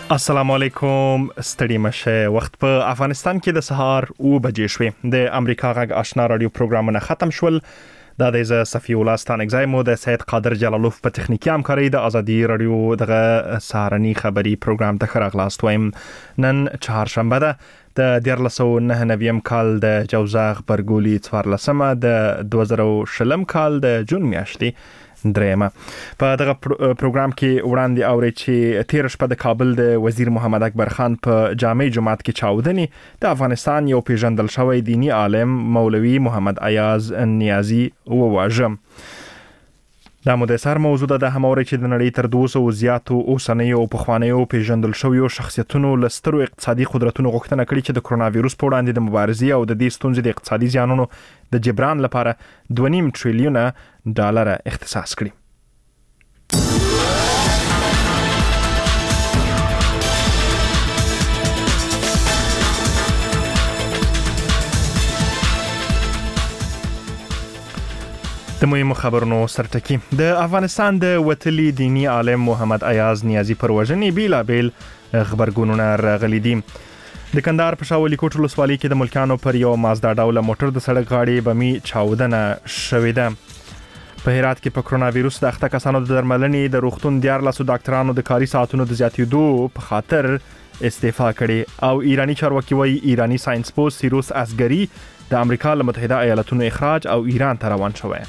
السلام علیکم ستړي مشه وخت په افغانستان کې د سهار 9 بجې شوې د امریکا غږ آشنا رادیو پروګرامونه ختم شول د صفی الله ستانګزای مو د سید قادر جلالوف په تخنیکی همکاري د ازادي رادیو دغه سهارنی خبری پروګرام ته خراغلاست وایم نن چهارشنبه ده د 1999 کال د جوزا خبرګولي 14 د 2020 کال د جون میاشتې درېمه په دغه پروګرام کې وړاندې اوري چې 13 شپه د کابل د وزیر محمد اکبر خان په جامع جماعت کې چاودنی د افغانستان یو پیژندل شوی دینی عالم مولوی محمد ایاز نیازی وواژه. دا مو د سر موضوع ده هموري چې د نړۍ تر 200 زیاتو اوسنیو او پخوانیو پیژندل شویو شخصیتونو لسترو اقتصادي قدرتونو غوښتنه کړې چې د کرونا وایروس په وړاندې د مبارزې او د دې ستونزې د اقتصادي زیانونو د جبران لپاره 2.5 تریلیون ډالر اختصاص کړي. د مهمو خبرونو سرټکی د افغانستان د وتلی دینی عالم محمد ایاز نیازی پر وژنې بیلابل خبرګونونه راغلي دي. د کندهار په شاولي کوټ ولسوالۍ کې د ملکانو پر یو مازدا ډوله موټر د سړک غاړې بمي چاودنه شوې ده. په هرات کې په کرونا وایروس د اخته کسانو د درملنې د روغتون 14 ډاکټرانو د کاري ساعتونو د زیاتېدو په خاطر استعفا کړي او ایرانی چارواکي وایي ایرانی ساينس پوسټ سیروس اصغری د امریکا له متحده ایالاتونو اخراج او ایران ته روان شوی.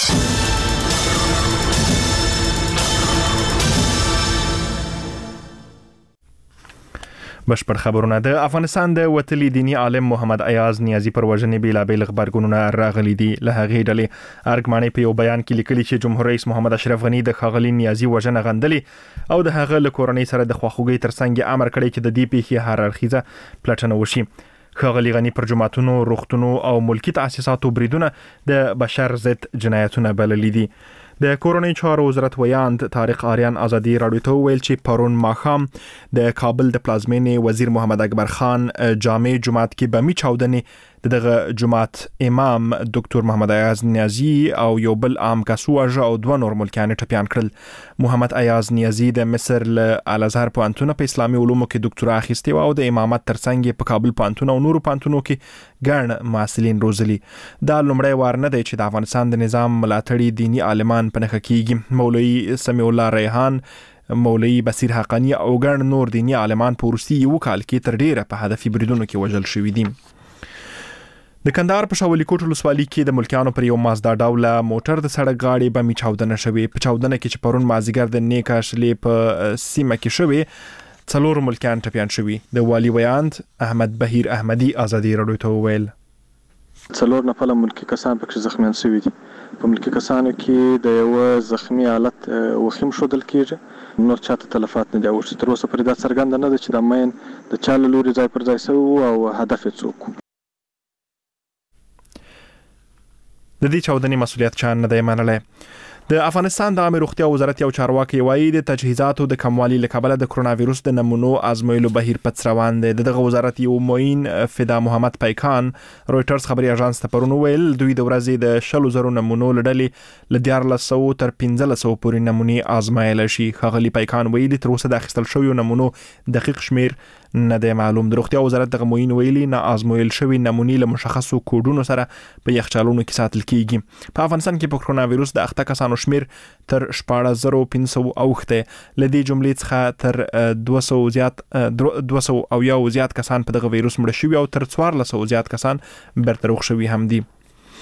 بشپړ خبرونه د افغانستان د وتلی دینی عالم محمد ایاز نیازی پر وژنې بیلابل خبرګونونه راغلي دي. له هغې ډلې ارګمانې په یو بیان کې لیکلي چې جمهور رئیس محمد اشرف غنی د خاغلی نیازی وژنه غندلي او د هغه له کورنۍ سره د خواخوږۍ ترڅنګ امر کړی چې د دې پیښې هر اړخیزه پلټنه وشي. خاغلی غنی پر جماعتونو، روغتونو او ملکی تاسیساتو بریدونه د بشر ضد جنایتونه بللي دي. د کورنۍ چارو وزارت ویاند طارق آریان ازادي رادیو ته ویل چې پرون ماخام د کابل د پلازمینې وزیر محمد اکبر خان جامع جماعت کې بمي چاودنې دغه جماعت امام ډاکټر محمد ایاز نیازی او یو بل عام کسوجه او دوه نور ملکیان ټپيان کړل. محمد ایاز نیازی د مصر له الازهر پوهنتون په اسلامي علومو کې ډاکټرا اخیستي او د امامت ترڅنګ په کابل پوهنتون او نورو پوهنتونو کې ګڼ محصلین روزلي. دا لومړی وار نه دی چې د افغانستان د نظام ملاتړي دینی عالمان په نخښه کېږي. مولوی سمیع الله ریحان، مولوی بصیر حقانی او ګڼ نور دینی عالمان په وروستي یو کال کې تر ډیره په هدفي بریدونو کې وژل شوي دي. د کندهار په شاولي کوټ ولسوالۍ کې د ملکانو پر یو مازدا ډوله موټر د سړک غاړې بمي چاودنه شوې. په چاودنه کې چې پرون مازیګر د نیکا شلې په سیمه کې شوې 4 ملکان ټپيان شوي. د والی ویاند احمد بهیر احمدی ازادي رادیو ته ویل 4 نفر ملکی کسان پکې زخمیان شوي دي. په ملکی کسانو کې د یو زخمی حالت وخیم شودل کېږي. نور چاته تلفات نه دی اوسه. تر اوسه پرې دا څرګند نه ده چې د مین د چاله لوري ځای پر ځای سو او هدف یې څوک. د دې چاودنې مسؤلیت چا نه دی منلی. د افغانستان د عامه روغتیا وزارت یو چارواکي وایي د تجهیزاتو د کموالي له کبله د کرونا وایروس د نمونو ازمویلو بهیر پټ روان دی. دغه وزارت یو معین فدا محمد پیکان رويټرز خبري اژانس ته پرون ویل دوی د ورځې د 100,000 نمونو لړلې ل 1400 تر 1500 پورې نمونې آزمایل شي. خغلی پیکان ویلي تر اوسه د اخیستل شویو نمونو دقیق شمیر نه دی معلوم. د روغتیا وزارت دغه معین ویلي نه آزمایل شوی نمونې له مشخصو کوډونو سره په یخچالونو کې ساتل کیږي. په افغانستان کې په کرونا وایروس د اخته کسانو شمیر تر 14,500 اوخته. لدې جملې څخه تر 200 او یو زیات کسان په دغه وایروس مړ شوي او تر 1400 زیات کسان برته روغ شوي هم دي.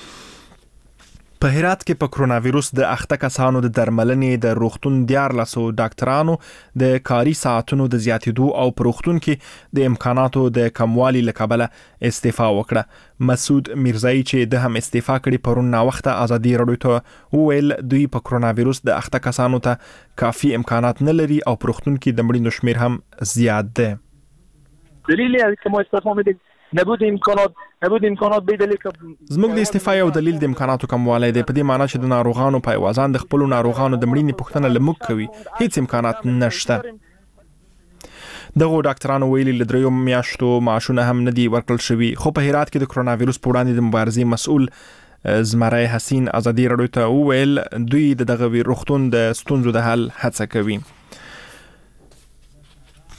په هرات کې په کرونا وایروس د اخته کسانو د درملنې د روغتون 14 ډاکټرانو د کاري ساعتونو د زیاتېدو او په روغتون کې د امکاناتو د کموالي له کبله استعفا وکړه. مسعود میرزایی چې د هم استعفا کړي پرون نا وخت ازادي رادیو ته ویل دوی په کرونا وایروس د اخته کسانو ته کافي امکانات نه لري او په روغتون کې د مړینو شمیر هم زیات ده. دلیل یې چې مو استعفا مې نبود امکانات به دلیل زموږ د استعفا یو دلیل د امکاناتو کموالی دی. په دې معنی چې د ناروغانو پایوازان د خپل ناروغانو د مړینې پوښتنه لموږ کوي. هیڅ امکانات نشته. دغه ډاکټرانو ویلي ل 3 میاشتو معاشونه هم نه دی ورکړل شوي. خو په هرات کې د کرونا وایروس په وړاندې د مبارزې مسؤل زمرای حسین ازادي رادیو ته ویل دوی دغه روغتون د ستونزو د حل هڅه کوي.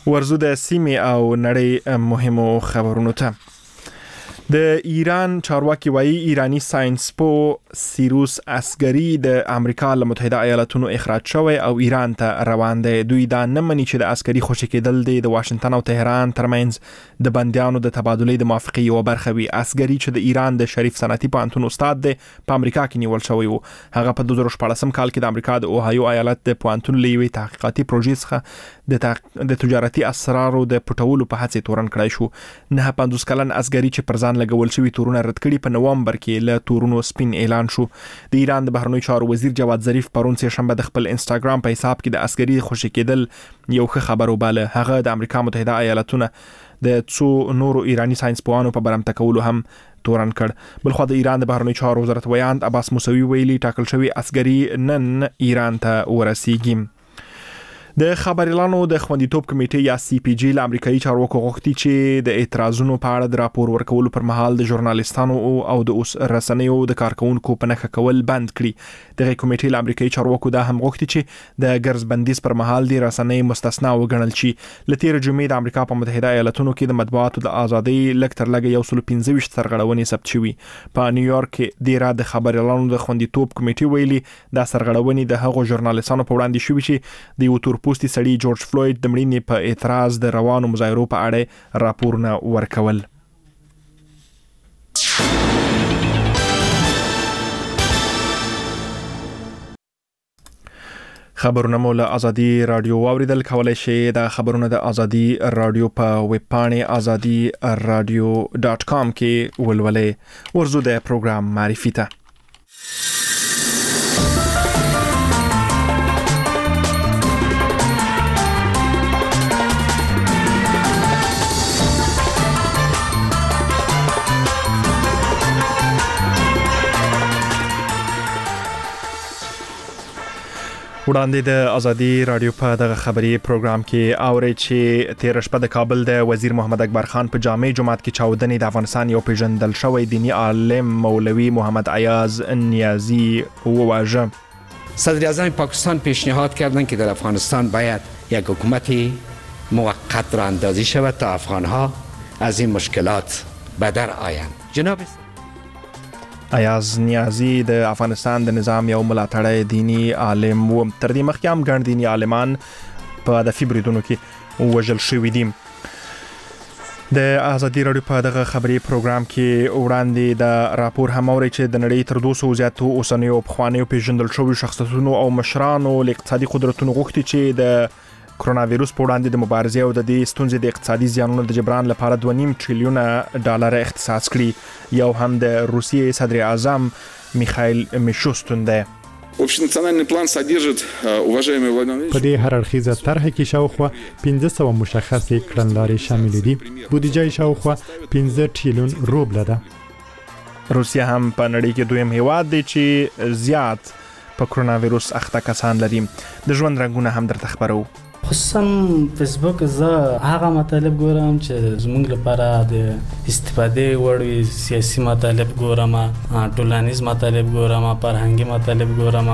ورزو د سیمې او نړۍ مهمو خبرونو ته. د ایران چارواکي وایي ایرانی ساينسپو سیروس عسکري د امریکا له متحده ایالاتونو اخراج شوی او ایران ته روان دی. دوی دا نه مني چې د عسکري خوشي کېدل د واشنگټن او تهران ترمنځ د بنديانو د تبادلې د موافقې یو برخه وي. عسکري چې د ایران د شریف صنعتي پوهنتون استاد دی په امریکا کې نیول شوی وو. هغه په 2014 کال کې د امریکا د اوهایو ایالت د پوهنتون لوي تحقیقاتي پروژې څخه د تجارتي اسرارو د پټولو په هڅه تورن کړای شو. 9 کلن عسکري چې پرځان لګول شوی تورونه رد کړي په نوامبر کې له تورونو سپین اعلان شو. د ایران د بهرنیو چارو وزیر جواد ظریف پرون سه شنبه د خپل انستګرام په حساب کې د عسکري خوشي کېدل یو ښه خبر وباله. هغه د امریکا متحده ایالاتونو د څو نورو ایرانی ساينسپوهانو په برمته کولو هم تورن کړ. بلخو د ایران د بهرنیو چارو وزارت ویاند عباس موسوي ویلي ټاکل شوی عسکري نن ایران ته ورسیږي. د خبريالانو د خوندیتوب کمیټې یا سی پی جی له امریکایي چارواکو غوښتي چې د اعتراضونو په اړه د راپور ورکولو پر مهال د ژورنالیستانو او د رسنیو د کارکونکو په نښه کول بند کړي. دغه کمیټې له امریکایي چارواکو دا هم غوښتي چې د ګرز بندیز پر مهال د رسنۍ مستثنا وګڼل شي. لتیر جمعې د امریکا په متحده ایالاتونو کې د مطبوعاتو د ازادۍ لکټر لګي 115 سرغړونې ثبت شوي. په نیویارک کې د را د خبريالانو د خوندیتوب کمیټې ویلي دا سرغړونې د هغو ژورنالیستانو په وړاندې شوي چې د یو تورپوستي سړي جورج فلوید د مړینې په اعتراض د روانو مظاهرو په اړه راپورونه ورکول. خبرونه مو له ازادي رادیو واوریدل. کولای شئ د خبرونه د ازادي رادیو په ویب پاڼې azadi.radio.com کې ولولئ. ورزو د پروګرام معرفي ته. وړاندې د ازادي رادیو په دغه خبري پروګرام کې اوري چې تیر شپه د کابل د وزیر محمد اکبر خان په جامع جماعت کې چاودنې د افغانستان یو پیژندل شوی دینی عالم مولوی محمد ایاز نیازی وواژه. صدر اعظم پاکستان پیشنهاد کردند که در افغانستان باید یک حکومت موقت را اندازی شود تا افغانها از این مشکلات به در آیند. جناب ایاز نیازی د افغانستان د نظام یو ملاتړی دینی عالم و. تر دې مخکې هم ګڼ دینی عالمان په د فبرودونو کې وژل شوي دي. د ازادي رادیو په دغه خبري پروګرام کې وړاندې د راپور هم اوري چې د نړۍ تر 200 زیاتو اوسنیو پخوانیو پیژندل شویو شخصیتونو او مشرانو له اقتصادي قدرتونو غوښتي چې د کرونا وایروس په وړاندې د مبارزې او د دې ستونزې د اقتصادي زیانونو د جبران لپاره 2.5 تریلیون ډالر اختصاص کړي. یو هم د روسیې صدر اعظم میخائیل میشوستون دی. Общенациональный план содержит, уважаемые владимирович. په دې هر اړخیزه طرح کې شاوخوا 1500 مشخصې کړنلارې شامل دي. بودیجه شاوخوا 15 تریلیون روبل ده. روسیا هم په نړۍ کې دویم هیواد دی چې زیات په کرونا وایروس اخته کسان لري. د ژوند رنگونه هم درته خبرو. خصوصا فیسبوک زه هغه مطالب ګورم چې زموږ لپاره د استفادې وړ سیاسي مطالب ګورم، ټولنیز مطالب ګورم، فرهنګي مطالب ګورم.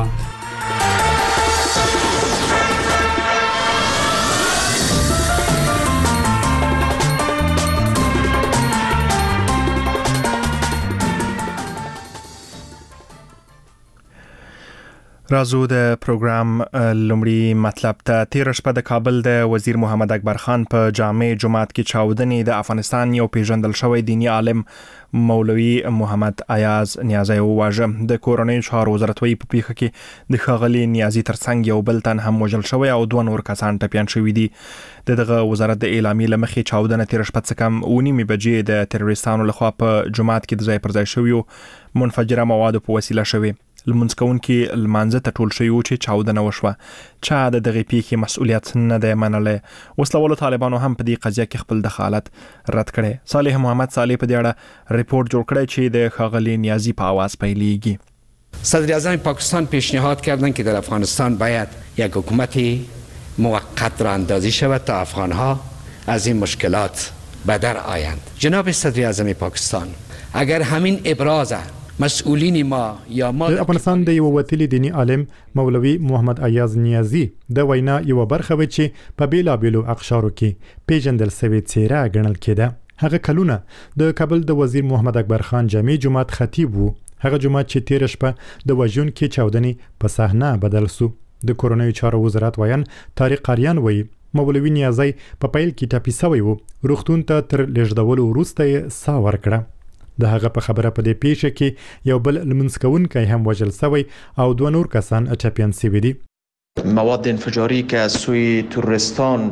رازو د پروګرام لومړی مطلب ته. تیر شپه د کابل د وزیر محمد اکبر خان په جامع جماعت کې چاودنې د افغانستان یو پیژندل شوی دینی عالم مولوی محمد ایاز نیازی وواژه. د کورنۍ چارو وزارت وی په پیښه کې د ښاغلي نیازی ترڅنګ یو بل تن هم وژل شوی او 2 نور کسان ټپیان شوي دي. دغه وزارت د اعلامیې لمخې چاودنه تیر شپه څه کم 9 بجې د تروریستانو لخوا په جماعت کې د ځای پر ځای شویو منفجره موادو په وسیله شوی. لمونځ کوونکي لمانځه ته ټول شوي چې چاودنه وشوه. چا د دغې پیښې مسؤلیت نه دی منلی. وسلوالو طالبانو هم په دې قضیه کې خپل دخالت رد کړی. صالح محمد صالح په دې اړه ریپورت جوړ کړی چې د ښاغلي نیازی په آواز پیلیږي. صدر اعظم پاکستان پیشنهاد کردند که در افغانستان باید یک حکومت موقت را اندازی شود تا افغانها از این مشکلات به در آیند. جناب صدر اعظم پاکستان، اگر همین ابراز مسئولین ما یا ما د افغانستان د یو وتلی دینی عالم مولوي محمد ایاز نیازی د وینا یو برخه و چې په بیلابیلو اقشارو کې پیژندل سوي څیره ګڼل کېده. هغه کلونه د کابل د وزیر محمد اکبر خان جامع جماعت خطیب وو. هغه جماعت چې تیر شپه د وژون کې چاودنې په صحنه بدل سو. د کورونیو چارو وزارت وایي طارق قاریان وایي مولوي نیازی په پیل کې ټاپي سوی وو. روغتون ته تر لېږدولو وروسته یې ساه ورکړه. د هغه په خبره په دې پیښه کې یو بل لمونځ کوونکی هم وژل سوی او 2 نور کسان ټپیان سوي دي. مواد انفجاری که از سوی تروریستان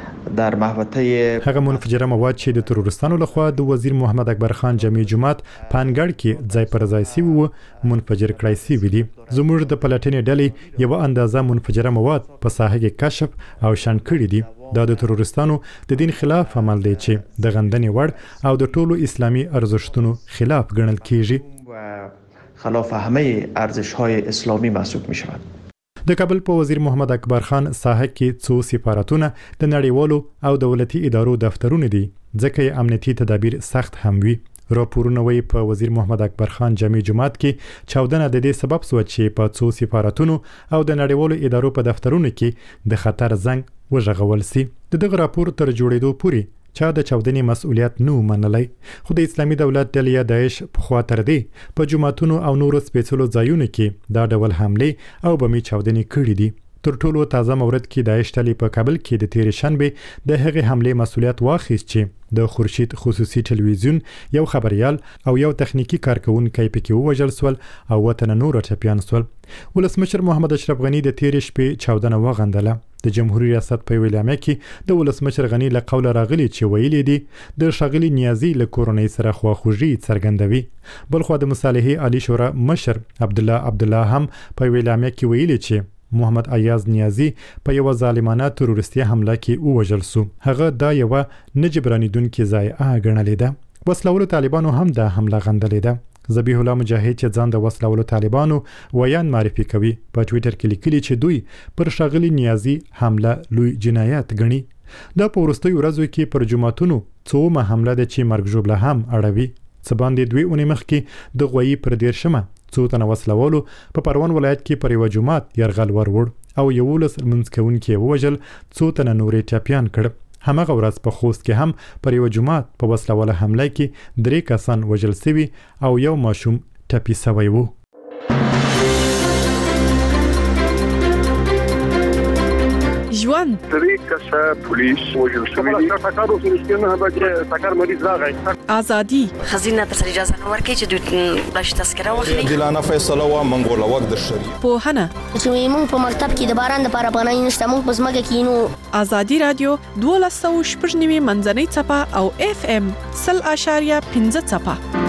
در محوطه هغه منفجره مواد چې د تروریستانو لخوا د وزیر محمد اکبر خان جامع جماعت پانګړ کې ځای پر ځای سوي وو منفجر کړای سوي دي. زموږ د پلټنې ډلې یو اندازه منفجره مواد په ساحه کې کشف او شنډ کړي دي. دا د تروریستانو د دین خلاف عمل دی چې د غندنې وړ او د ټولو اسلامي ارزښتونو خلاف ګڼل کیږي و خلاف همه ارزش‌های اسلامی محسوب می‌شود. د کابل په وزیر محمد اکبر خان ساحه کې څو سفارتونه د نړیوالو او دولتي ادارو دفترونه دي ځکه امنیتي تدابیر سخت هم وي. راپورونه وایي په وزیر محمد اکبر خان جامع جماعت کې چاودنه د دې سبب شو چې په څو سفارتونو او د نړیوالو ادارو په دفترونو کې د خطر زنګ وژغول سي. دغه راپور تر جوړېدو پورې چا د چاودنې مسؤلیت نو منلای. خو د اسلامي دولت ډلې داعش په خوا تر دې په جماعتونو او نورو سپېڅلو ځایونو کې دا ډول حمله او بمي چاودنې کړې دي. تر ټولو تازه مورد کې داعش ډلې په کابل کې د تیر شنبه د هغې حمله مسؤلیت واخیست چې د خورشید خصوصي ټلویزیون یو خبريال او یو تخنیکی کارکونکي پکې ووژل سول او وطن نور ټپیان سول. ولسمشر محمد اشرف غنی د تیر شپې چاودنه وغندله. د جمهوریت ریاست په ویلامه کې د ولسمشر غنی له قوله راغلی چې ویلي دي د شاغلی نیازی له کورنۍ سره خواخوږي څرګندوي. بلخو د مصالحې عالی شورا مشر عبدالله هم په ویلامه کې ویلي چې محمد ایاز نیازی په یو ظالمانه تروریستي حمله کې ووژل سو. هغه دا یو نجبرانیدونکو ضایعه ګڼلې ده. وسلوالو طالبانو هم دا حمله غندلې ده. ذبیح الله مجاهد چې ځان د وسلوالو طالبانو ویان معرفي کوي په ټوئیټر کې لیکلي چې دوی پر شاغلی نیازی حمله لوی جنایت ګڼي. دا په وروستیو ورځو کې پر جماعتونو څومره حمله ده چې مرګ ژوبله هم اړوي. څه باندې 2 اونۍ مخکې د غوي پر 13 څو تنه وسلوالو په پروان ولایت کې پر یو جماعت يرغل وروړ او یو لس منځکونکي ووجل څو تنه نورې ټپیان کړ. همغه ورځ په خوست کې هم پر یو جماعت په وسلواله حمله کې 3 کسان وژل شوي او یو ماشوم ټپي شوی وو. ژوند 3 کسه پولیس وژل شوي دي. تکارو سره بچ تکار مریض راغی. ازادي خزینه تر اجازه نه ورکړي چې دوی بلش تذکره واخلي. دلانه فیصله و منګول وخت د شری. په هنه چې موږ په مکتب کې د باران لپاره پناه نشته موږ په زمګه کې نو ازادي رادیو 12.9 منځنۍ چپه او FM 0.15 چپه.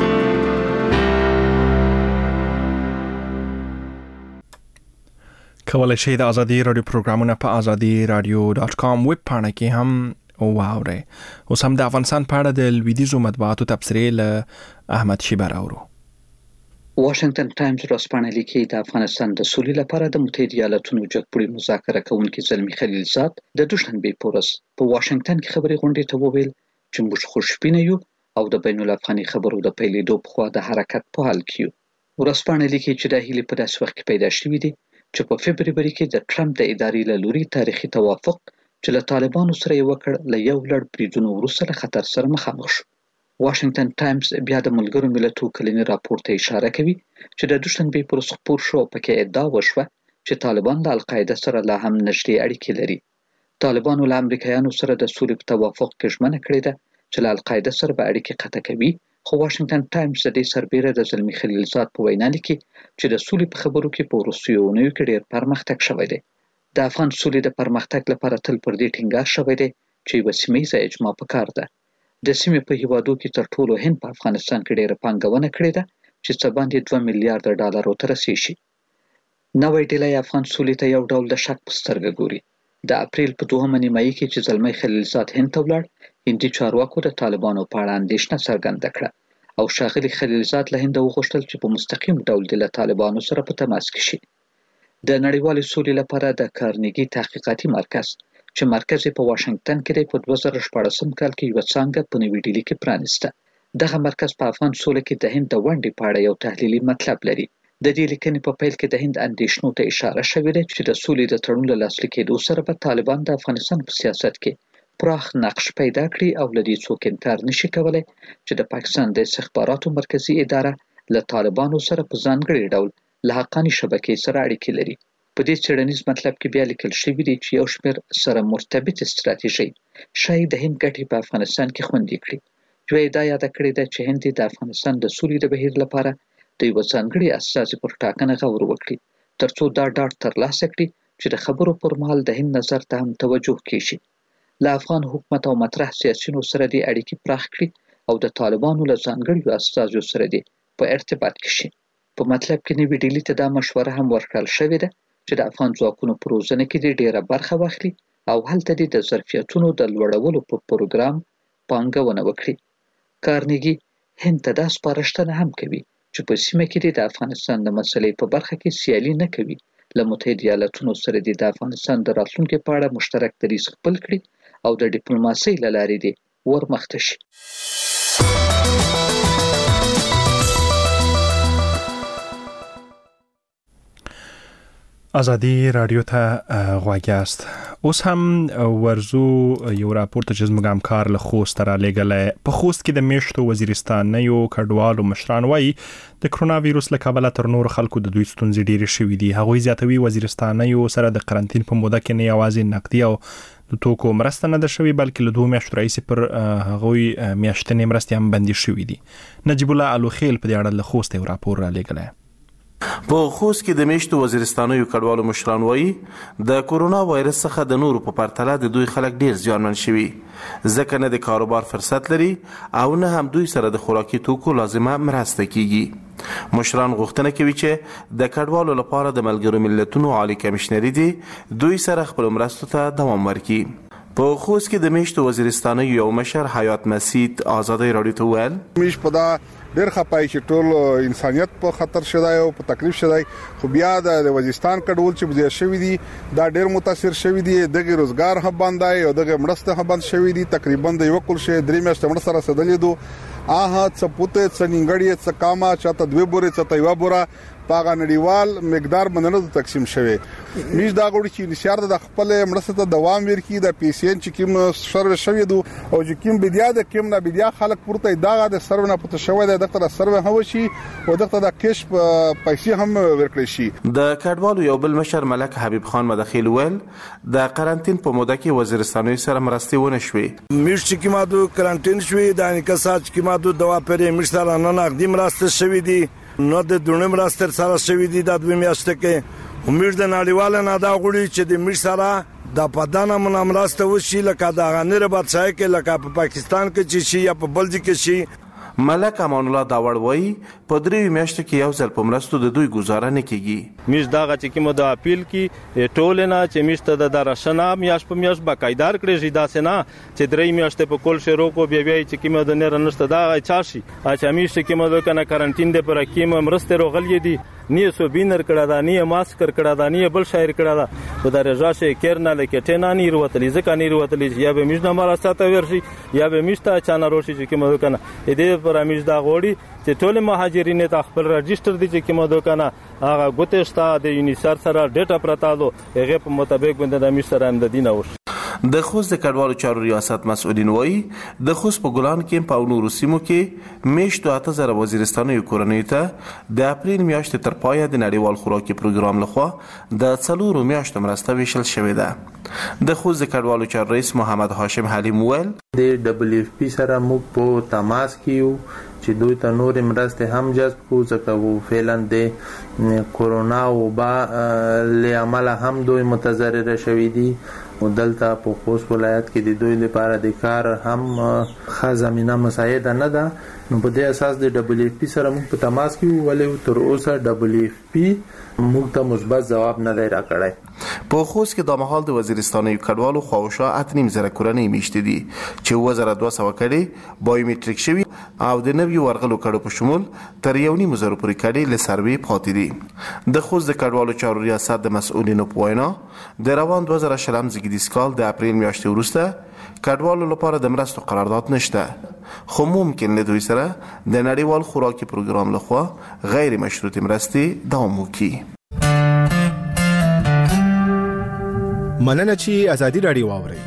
کولای شئ د ازادي رادیو پروګرامونه په azadiradio.com ویب پاڼه کې هم واورئ. اوس هم د افغانستان په اړه د لویدیځو مطبوعاتو تبصرې له احمد شیبر اورو. واشنگټن ټایمز ورځپاڼه لیکي د افغانستان د سولې لپاره د متحده ایالاتونو جګپوړي مذاکره کوونکي زلمی خلیلزاد د دوشنبه په ورځ په واشنگټن کې خبري غونډې ته وویل چې موږ خوشبینه یو او د بین الافغاني خبرو د پیلېدو په خوا د حرکت په حال کې یو. ورځپاڼه لیکي چې د هیلې په داسې وخت کې پیدا شوې دي چې په فبرवरी کې د ټرمپ د ادارې له لوري تاریخي توافق چې له طالبانو سره یې وکړ له یو لړ بریدونو وروسته له خطر سره مخامخ شو. واشنگټن ټایمز بیا د ملګرو ملتونو کلنی راپور ته اشاره کوي چې د دوشنبه پر ورځ خپور شو پکې ادعا وشوه چې طالبان د القاعده سره لا هم نږدې اړیکې لري. طالبانو له امریکایانو سره د سولې په توافق کې ژمنه کړې ده چې له القاعده سره به اړیکې قطع کوي. خو واشنگټن ټایمز د دې سربېره د زلمی خلیلزاد په وینا لیکي چې د سولې په خبرو کې په وروستیو اونیو کې ډېر پرمختګ شوی دی. د افغان سولې د پرمختګ لپاره تل پر دې ټینګار شوی دی چې یوه سیمهییزه اجماع پکار ده. د سیمې په هیوادو کې تر ټولو هند په افغانستان کې ډېره پانګونه کړې ده چې څه باندې 2 میلیارډ ډالرو ته رسیږي. نوې ډیلۍ افغان سولې ته یو ډول د شک په سترګه ګوري. د اپریل په 2 نیمایي کې چې زلمی خلیلزاد هند ته ولاړ، هندي چارواکو د طالبانو په اړه اندېښنه څرګنده کړه او ښاغلي خلیلزاد له هنده وغوښتل چې په مستقیم ډول د طالبانو سره په تماس کې شي. د نړیوالې سولې لپاره د کارنیګي تحقیقاتي مرکز چې مرکز په واشنگټن کې په 2014 کال کې یو څنګه په نوې ډیلي کې پرانیسته. دغه مرکز په افغان سوله کې د هند د ونډې په اړه یو تحلیلي مطلب لري. د دې لیکنې په پیل کې د هند اندېښنو ته اشاره شوې ده چې د سولې د تړون له لاسلیک کېدو سره به طالبان د افغانستان په سیاست کې پراخ نقش پیدا کړي او له دې څوک انکار نشي کولی چې د پاکستان د استخباراتو مرکزي اداره له طالبانو سره په ځانګړي ډول له حقاني شبکې سره اړیکې لري. په دې څېړنیز مطلب کې بیا لیکل شوي دي چې یو شمېر سره مرتبط ستراتیژۍ ښایي د هند ګټې په افغانستان کې خوندي کړي. یوه دا یاده کړې ده چې هند د افغانستان د سولې د بهیر لپاره د یوه ځانګړي استازي پر ټاکنه غور وکړي ترڅو دا ډاډ ترلاسه کړي چې د خبرو پر مهال د هند نظر ته هم توجه کیږي. له افغان حکومت او مطرح سیاسیونو سره د اړیکې پراخ کړي او د طالبانو له ځانګړیو استازو سره دي په ارتباط کې شي. په مطلب کې نوې ډیلي ته دا مشوره هم ورکړل شوې ده چې د افغان ځواکونو په روزنه کې د ډیره برخه واخلي او هلته د ظرفیتونو د لوړولو په پروګرام پانګونه وکړي. کارنیګي هند ته دا سپارښتنه هم کوي چې په سیمه کې د افغانستان د مسلې په برخه کې سیالي نه کوي، له متحده ایالاتونو سره د افغانستان د راتلونکي په اړه مشترک دریځ خپل کړي او د ډیپلوماسۍ له لارې دې ورمخته شي. ازادي رادیو ته غواړی است. اوس هم ورزو یو راپور ته چې زموږ همکار له خوست را لېږلی. په خوست کې د میشتو وزیرستانیو کډوالو مشران وایي د کرونا ویروس له کبله تر نور خلکو د دوی ستونزې ډېرې شوي دي. هغوی زیاتوي وزیرستانیو سره د قرنطین په موده کې نه یوازې نقدي او د توکو مرسته نه ده شوې بلکې له 2 میاشتو راهیسې پر هغوی میاشتنې مرستې هم بندي شوي دي. نجیب الله الوخیل په دې اړه له خوست یو راپور را لېږلی. په خوست کې د میشتو وزیرستانیو کډوالو مشران وایي د کورونا وایرس څخه د نورو په پرتله د دوی خلک ډیر زیانمن شوي، ځکه نه د کاروبار فرصت لري او نه هم دوی سره د خوراکي توکو لازمه مرسته کیږي. مشران غوښتنه کوي چې د کډوالو لپاره د ملګرو ملتونو عالی کمشنري دي دوی سره خپل مرستو ته دوام ورکړي. په خوست کې د میشتو وزیرستانیو یو مشر حیات مسید آزادۍ راډیو ته وویل میش په دا ډېر خپای چې ټول انسانیت په خطر شوی او په تکلیف شوی، خو بیا د وزیرستان کډوال چې بځای شوی دي دا ډېر متاثر شوی دي. دغه روزګار هم باندې او دغه مرسته هم باندې شوی دي. تقریبا د یو کل شي 3 میاشتې مرسته سره سدلې دو آها څه پوته څه نینګړی څه کاما چاته 2 بورې څه یو بوره پاغه نړیوال مقدار باندې تقسیم شوی. میش دا غوړي چې نشار د خپل مرسته ته دوام ورکړي د پی سی ان چې کوم سروې شوی دو او چې کوم بدیا د کوم نه بدیا خلک پورته دا د سروې نه پته شوی د دغه سروې هو شي او دغه د کیش پیسې هم ورکړي شي. د کډوالو یو بل مشر ملک حبیب خان مدخیل ویل د قرنطین په موده کې وزیرستانوي سره مرستې ونه شوې. میش چې کومه د قرنطین شوې د انکساج کومه د دوا پرې میش سره نه نقدي مرسته شوې دي نو د دونه مرسته سره شوې دي د 2 میاشتې کې. امید د نړیوال نه دا غوړي چې د میش سره د پدانه منامرسته وشي لکه د غنیره بادشاہ کې لکه په پاکستان کې چې شي یا په بلجیک کې شي. ملک امان الله داوړ وایي په 3 میاشتو کې یو ځل په مرستو د دوی گزاره نه کیږي. میش داغه چې کوم د اپیل کې ټول نه چې میش ته د درشنه میاش په میاش باقاعدار کړی دا سينه چې 3 میاشتې په کول شروع کو بیا چې کوم د نه رنشته دا چا شي اچھا میش کې کوم د کنه قرنطین د پر کوم مرسته روغلې دي نیه سو بینر کړه دا نیه ماسکر کړه دا نیه بل شاعر کړه دا په درجه شي کېرنه لکه ټینا نی وروتلی ځکه نی وروتلی یا به میش نه مرسته ورشي یا به میش ته چانه روشي چې کوم کنه دې پر میش دا غوړي چې ټول مهاجرین ته خپل رجستر دي چې کوم دوکانه هغه ګوتشتا د یونیسر سره ډیټا پرتالو هغه په مطابق باندې د میش سره انددي نه وش. د خوست د کډوالو چارو ریاست مسؤلین وایي د خوست په ګلان کې په نورو سیمو کې میشتو 8000 وزیرستانیو کورنۍ ته د اپریل میاشتې تر پایه د نړیوال خوراکي پروګرام لخوا د 4 میاشتو مرسته ویشل شوې ده. د خوست د کډوالو چارو رئیس محمد هاشم حلیم ویل د دبليو اف پی سره موږ په تماس کې یو چې دوی ته نور مرسته هم جذب کو ځکه وو فعلا د کورونا وبا لعمل هم دوی متضرر شوي دي او دلته په خوست ولایت کې د دوی لپاره د کار هم ښه زمينه مساعده نه ده. نو په دې اساس د دبليو اف پی سره موږ په تماس کې ولې تر اوسه دبليو اف پی موږ ته مثبت جواب نه دی راکړی. په خوست کې د مهال د وزیرستانیو کډوالو خواوشا 8.5 کورنۍ میشته دي چې 2200 کډې بایومټریک شوي او د نویو ورغلو کډو په شمول تر 1.5 پورې کډې له سروي پاتې دي. د خوست د کډوالو چارو ریاست د مسؤلینو په وینا د روان 2020 زیږدیز کال د اپریل میاشتې وروسته کډوالو لپاره د مرستو قرارداد نشته، خو ممکن له دوی سره سره د نړیوال خوراکي پروګرام لخوا غیر مشروطه مرستې دوام وکړي. مننه چې ازادي رادیو واوري.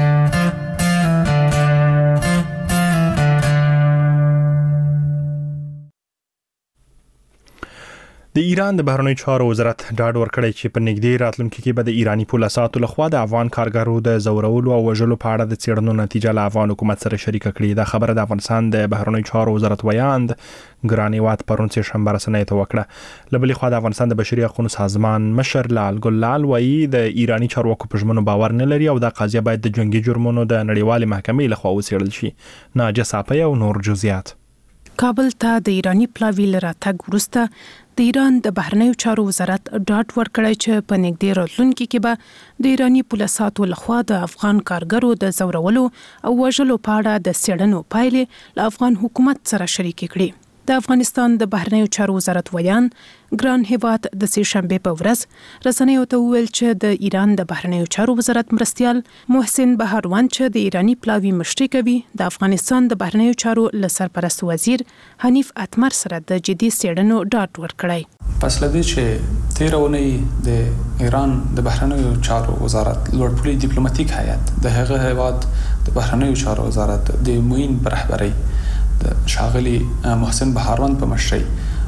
د ایران د بهرنیو چارو وزارت ډاډ ورکړی چې په نږدې راتلونکي کې به د ایرانی پولیسو لخوا د افغان کارګرو د زورولو او وژلو په اړه د څېړنو نتیجه له افغان حکومت سره شریک کړي. دا خبره د افغانستان د بهرنیو چارو وزارت ویاند ګرانیوات پرون سه شنبه رسنۍ ته وکړه. لبلې خو د افغانستان د بشري حقوقو سازمان مشر لال ګلال وایي د ایرانی چارواکو په ژمنو باور نه لري او دا قضیه باید د جنگي جرمونو د نړیوال محکمې لخوا وڅېړل شي. ناجه صافی او نور جزئیات. کابل ته د ایرانی پلاوی لراتګ وروسته د ایران د بهرنیو چارو وزارت ډاډ ورکړی چې په نږدې راتلونکي کې به د ایرانی پولیسو لخوا د افغان کارګرو د زورولو او وژلو په اړه د څېړنو پایلې له افغان حکومت سره شریک کړي. د افغانستان د بهرنیو چارو وزارت ویان ګران هیواد د سه شنبه په ورځ رسنیو ته وویل چې د ایران د بهرنیو چارو وزارت مرستیال محسن بهاروان چې د ایرانی پلاوی مشري کوي د افغانستان د بهرنیو چارو له سرپرست وزیر حنیف اتمر سره د جدي څېړنو ډاډ ورکړی. پس له دې چې 13 اونۍ د ایران د بهرنیو چارو وزارت لوړپوړي ډیپلوماټیک هیئت د هغه هیواد د بهرنیو چارو وزارت د موین پر رهبری د شاغلي محسن بهاروان په مشرۍ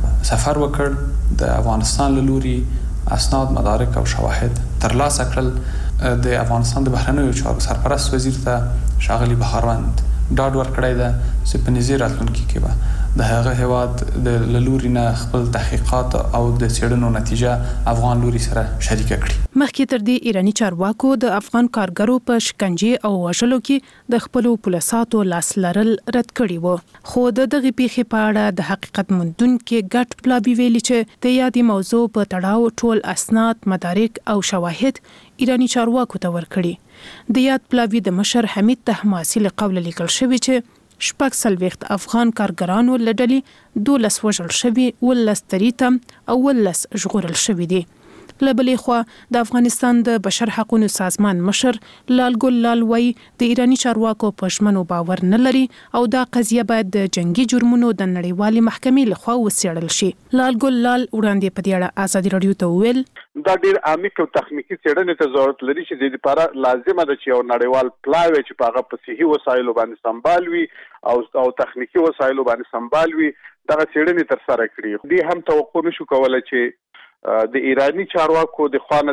سفر وکړ. د افغانستان له لوري اسناد، مدارک او شواهد ترلاسه کړل. د افغانستان د بهرنیو چارو سرپرست وزیر ته شاغلي بهاروان ډاډ ورکړی ده چې په نږدې راتلونکي کې به د هغه هیواد د لوري نه خپل تحقیقات او د څېړنو نتیجه افغان لوري سره شریک کړي. مخکې تر دې ایرانی چارواکو د افغان کارګرو په شکنجه او وژلو کې د خپل پولیسو لاس لرل رد کړي وو. خو د دغه پیښې په اړه د حقیقت موندونکو ګډ پلاوی ویلي چې د یادې موضوع په تړاو ټول اسناد، مدارک او شواهد ایرانی چارواکو ته ورکړي. د یاد پلاوی د مشر حمید طهماسي له قوله لیکل شوی چې شپږ څلوېښت افغان کارګرانو له ډلې 12 وژل شوي، 19 تریتم او 19 ژغورل شوي دي. له بلې خوا د افغانستان د بشر حقوقو سازمان مشر لال ګلال وایي د ایرانی چارواکو په ژمنو باور نه لري او دا قضیه باید د جنگي جرمونو د نړیوالې محکمې لخوا وڅېړل شي. لال ګلال وړاندې په دې اړه آزادي رادیو ته وویل دا ډیر عمیق او تخنیکی څېړنې ته ضرورت لري چې د دې لپاره لازمه ده چې یو نړیوال پلاوی چې په هغه په صحیح وسایلو باندې سمبال وي او تخنیکی وسایلو باندې سمبال وي دا څېړنې تر سره کړي. دې هم توقع نشو کولای چې د ایرانی چارواکو د خوانه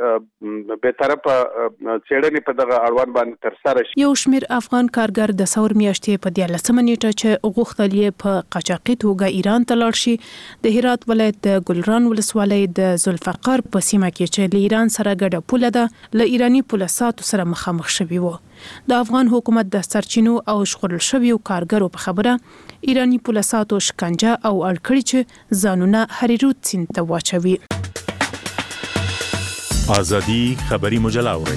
د به طرفه څېړنې په دغه اړوند باندې تر سره شي. یو شمیر افغان کارګر د ثور میاشتې په 13 نیټه چې غوښتل یې په قاچاقي توګه ایران ته لاړ شي د هرات ولایت د ګلران ولسوالۍ د ذوالفقار په سیمه کې چې له ایران سره ګډه پوله ده له ایرانی پولیسو سره مخامخ شوي وو. د افغان حکومت د سرچینو او ژغورل شویو کارګرو په خبره ایرانی پولیسو شکنجه او اړکړی چې ځانونه هریرود سیند ته واچوي. آزادی خبری مجله اورئ.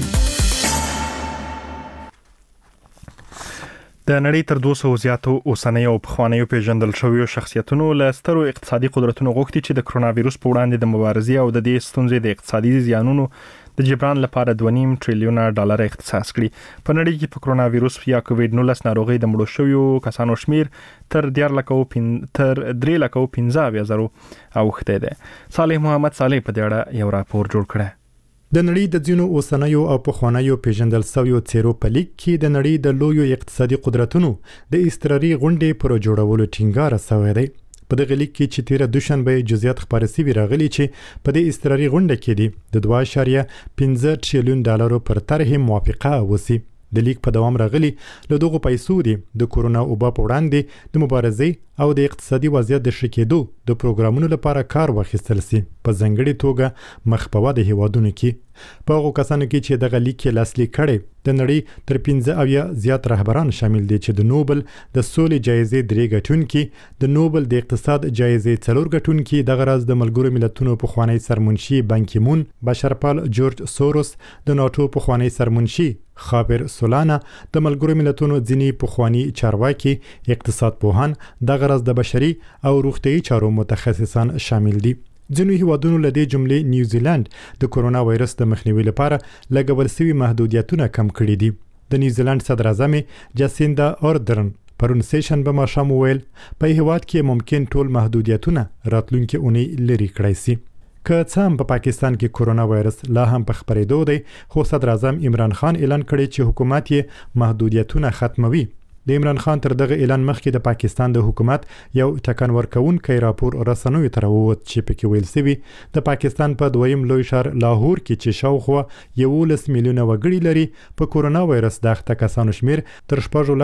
د نړۍ تر 200 زیاتو اوسنیو او پخوانیو پیژندل شویو شخصیتونو له سترو اقتصادي قدرتونو غوښتي چې د کرونا وایرس په وړاندې د مبارزې او د دې ستونزې د اقتصادي زیانونو د جبران لپاره 2.5 ټریلیون ډالر اختصاص کړي. په نړۍ کې په کرونا وایرس یا کووډ-19 ناروغي د مړو شویو کسانو شمیر تر 3,15,000 اوښتی دی. صالح محمد صالح په دې اړه یو راپور جوړ کړی. د نړۍ د ځینو اوسنیو او پخوانیو پیژندل شویو څیرو په لیک کې د نړۍ د لویو اقتصادي قدرتونو د اضطراري غونډې پر جوړولو ټینګار شوی دی. په دغه لیک کې چې 13 دوشنبه جزئیات خبري سوي راغلي چې په دې اضطراري غونډه کې د 2.15 ټریلیون ډالرو پر طرحه موافقه وسی. د لیک په دوام راغلي له دغه پیسو د کورونا وبا په وړاندې د مبارزې او د اقتصادي وضعیت د ښه کېدو د پروګرامونو لپاره کار واخیستل سي. په ځانګړي توګه مخ په وده هیوادونو کې په هغو کسانو کې چې دغه لیک لاسلیک کړي د نړۍ تر 15 زیات رهبران شامل دي چې د نوبل د سولې جایزې 3 ګټونکي، د نوبل د اقتصاد جایزې 4 ګټونکي، د غرض د ملګرو ملتونو پخوانی سرمنشي بانکیمون، بشرپال جورج سوروس، د ناتو پخوانی سرمنشي خابر سولانا، د ملګرو ملتونو ځینی پخوانی چارواکي، اقتصاد پوهان، د غرض د بشري او روغتيایي چارو متخصصان شامل دي. ځینو هیوادونو له دې جملې نیوزیلند د کورونا وایرس د مخنیوي لپاره لګول شوي محدودیتونه کم کړي دي. د نیوزیلند صدر اعظم جاسیندا اردرن پرون سیشن به ماښام وویل په هیواد کې ممکن ټول محدودیتونه راتلونکي اونۍ لري کړای شي. که څه هم په پاکستان کې کرونا وایرس لا هم په خپرېدو دی، خو صدر اعظم عمران خان اعلان کړی چې حکومت یې محدودیتونه ختموي. د عمران خان تر دغه اعلان مخکې د پاکستان د حکومت یو ټکان ورکوونکی راپور رسنیو ته راووت چې پکې ویل شوي د پاکستان په دویم لوی ښار لاهور کې چې شاوخوا 11 میلیونه وګړي لري، په کرونا وایرس د اخته کسانو شمیر تر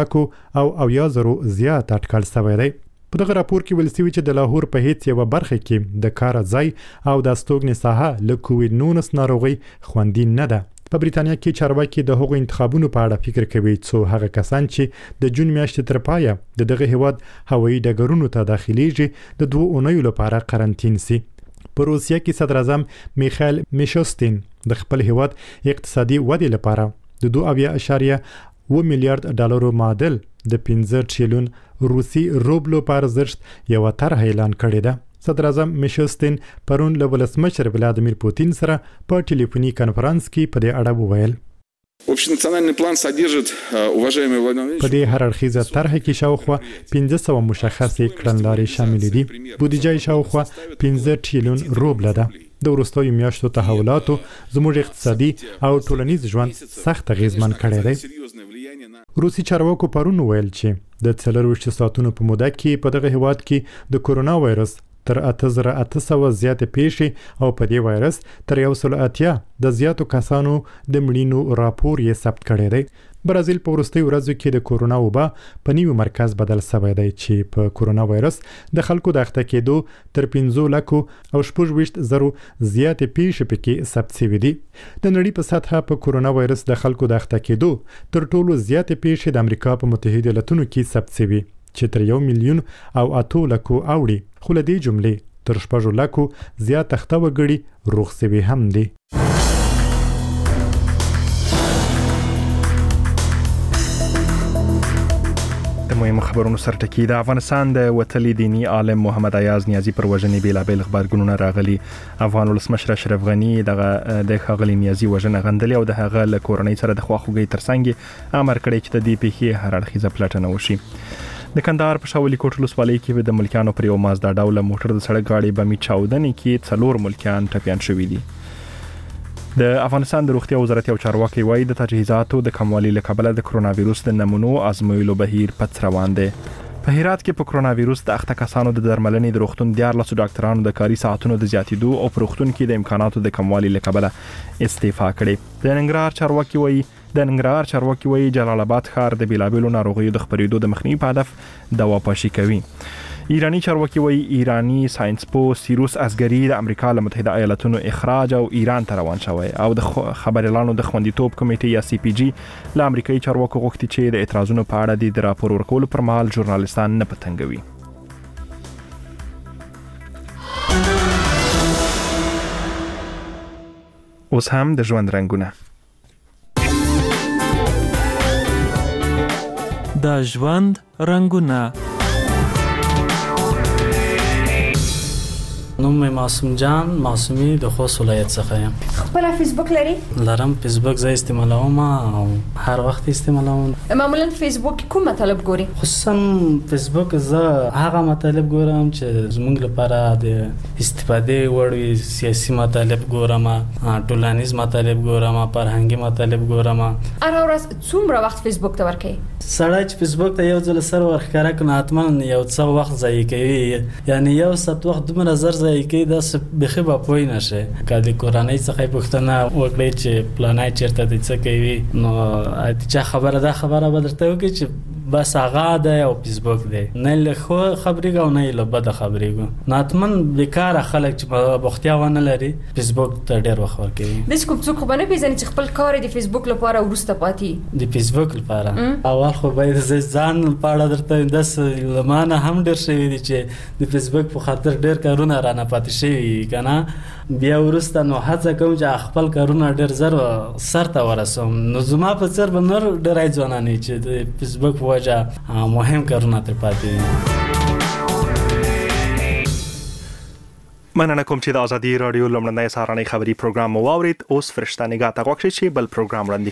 6,70,000 زیات اټکل شوی دی. په دغه راپور کې ویل شوي چې د لاهور په هیڅ یوه برخه کې د کار ځای او د استوګنې ساحه له کووډ-19 ناروغۍ خوندي نه ده. په بریتانیا کې چارواکي د هغو انتخابونو په اړه فکر کوي څو هغه کسان چې د جون میاشتې تر پایه د دغه هیواد هوایي ډګرونو ته داخليږي د 2 اونیو لپاره قرنطین سي. په روسیه کې صدر اعظم میخائیل میشوستین د خپل هیواد اقتصادي ودې لپاره د 2.7 میلیارډ ډالرو معادل د 15 تریلیون روسي روبلو په ارزښت یو طرح اعلان کړی ده. صدر اعظم میشوستین پرون له ولسمشر ولادیمیر پوتین سره په ټلیفوني کانفرنس کې په دې اړه وویل. Общенациональный план содержит, уважаемые Владимир په دې هر اړخیزه طرح کې شاوخوا 1500 مشخصې کړنلارې شامل دي. بودیجه شاوخوا 15 تریلیون روبل ده. د وروستیو میاشتو تحولاتو زموږ اقتصادي او ټولنیز ژوند سخت اغیزمن کړی دی. روسي چارواکو پرون ویل چې د 24 ساعتونو په موده کې په دغه هیواد کې د کرونا وایرس تر 8800 زیاتې پیښې او په دې وایرس تر 180 د زیاتو کسانو د مړینو راپور یې ثبت کړی دی. برازیل په وروستیو ورځو کې د کرونا وبا په نیو مرکز بدل شوی دی چې په کرونا وایرس د خلکو د اخته کېدو تر 15 لکو او 16,000 زیاتې پیښې پکې ثبت شوي دي. د نړۍ په سطحه په کرونا وایرس د خلکو د اخته کېدو تر ټولو زیاتې پیښې د امریکا په متحده ایالاتونو کې ثبت شوي چې تر 1 میلیون او 8 لکو اوړي، خو له دې جملې تر 6 لکو زیات اخته وګړي روغ شوي هم دي. د مهمو خبرونو سرټکی د افغانستان د وتلي دینی عالم محمد ایاز نیازی پر وژنې بیلابیل خبرګونونه راغلي. افغان ولسمشر اشرف غنی د ښاغلي نیازی وژنه غندلې او د هغه له کورنۍ سره د خواخوږۍ ترڅنګ امر کړی چې د دې پیښې هر اړخیزه پلټنه وشي. د کندهار په شاولي کوټ ولسوالۍ کې د ملکیانو پر یو مازدا ډوله موټر د سړک غاړې بمي چاودنې کې 4 ملکیان ټپیان شوي دي. د افغانستان د روغتیا وزارت یو چارواکي وایي د تجهیزاتو د کموالي له کبله د کرونا وایرس د نمونو ازمویلو بهیر پڅ روان دی. په هرات کې په کرونا وایرس د اخته کسانو د درملنې د روغتون 14 ډاکټرانو د کاري ساعتونو د زیاتیدو او په روغتون کې د امکاناتو د کموالي له کبله استعفا کړې. د ننګرهار چارواکي وایي جلال آباد ښار د بیلابیلو ناروغیو د خپرېدو د مخنیوي په هدف دوا پاشي کوي. ایرانی چارواکي وایي ایرانی ساينس پو سیروس اصغری د امریکا له متحده ایالاتونو اخراج او ایران ته روان شوی او د خبريالانو د خوندیتوب کمیټې یا سی پی جی له امریکایي چارواکو غوښتي چې د اعتراضونو په اړه د راپور ورکولو پر مهال ژورنالیستان نه پتنګوي. اوس هم د ژوند رنگونه. د ژوند رنگونه. نوم مې معصوم جان معصومی د خوست ولایت څخه یم. خپل فیسبوک لري؟ لرم. فیسبوک زه استعمالوم او هر وخت استعمالوم. معمولا فیسبوک کوم مطلب ګوري؟ خصوصا فیسبوک زه هغه مطلب ګورم چې زموږ لپاره د استفاده وړ سیاسي مطلب ګورم، ټولنیز مطلب ګورم، فرهنګي مطلب ګورم. هر ورځ څومره وخت فیسبوک ته ورکوي؟ سړی چې فیسبوک ته یو ځل سر ورخکاره کنه حتما یو څه وخت ضایع کوي، یعنی یو ساعت وخت دومره زر ضایع کوي دا بخي به پوه نشي. که د کورنۍ څخه پوښتنه وکړي چې پلانای چیرته د څه کوي، نو چې خبره به درته وکړي چې بس هغه ده او فیسبوک دی، نه له خو خبرې او نه له بد خبرې. نو حتما بیکاره خلک چې بوختیا ونه لري فیسبوک ته ډیر وخت ورکوي. د کوم څوک باندې پیژنې چې خپل کار د فیسبوک لپاره ورسته پاتې د فیسبوک لپاره اول خو باید ځان لپاره درته داس لمانه هم ډیر شوی دي چې د فیسبوک په خاطر ډیر کارونه رانه پاتې شوی کنه، بیا ورسته نو هڅه کوم چې خپل کارونه ډیر زر سر ته ورسوم. نو زما په څیر به نور ډیر ځوانان چې د فیسبوک په وجه مهم کارونه تر پاتې. مننه کوم چې د ازادي رادیو لمړنۍ سهارنۍ خبری پروګرام مو واورید. اوس فرشته نگاه ته غوښتي چې بل پروګرام وړاندې